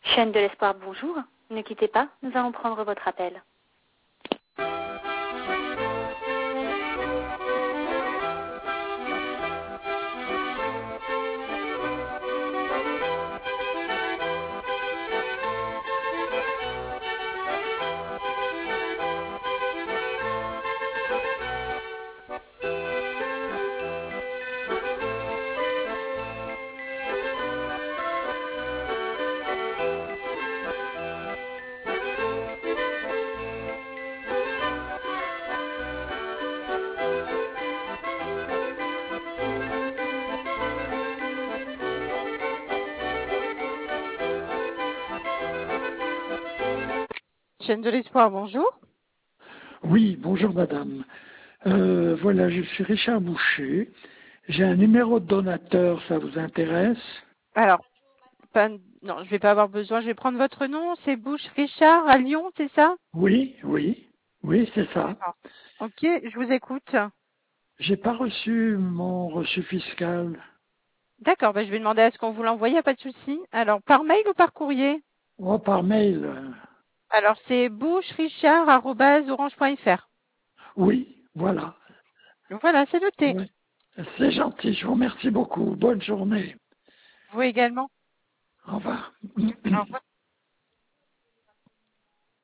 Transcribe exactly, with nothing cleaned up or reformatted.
Chaîne de l'espoir, bonjour. Ne quittez pas, nous allons prendre votre appel. Chaîne de l'espoir, bonjour. Oui, bonjour madame. Euh, voilà, je suis Richard Boucher. J'ai un numéro de donateur, ça vous intéresse? Alors, pas, non, je vais pas avoir besoin. Je vais prendre votre nom. C'est Bouche Richard à Lyon, c'est ça? Oui, oui, oui, c'est ça. D'accord. Ok, je vous écoute. J'ai pas reçu mon reçu fiscal. D'accord, ben je vais demander à ce qu'on vous l'envoie, y a pas de souci. Alors, par mail ou par courrier? Oh, par mail. euh, Alors, c'est boucherichard arobase orange point fr. Oui, voilà. Voilà, c'est noté. Ouais. C'est gentil, je vous remercie beaucoup. Bonne journée. Vous également. Au revoir. Au revoir.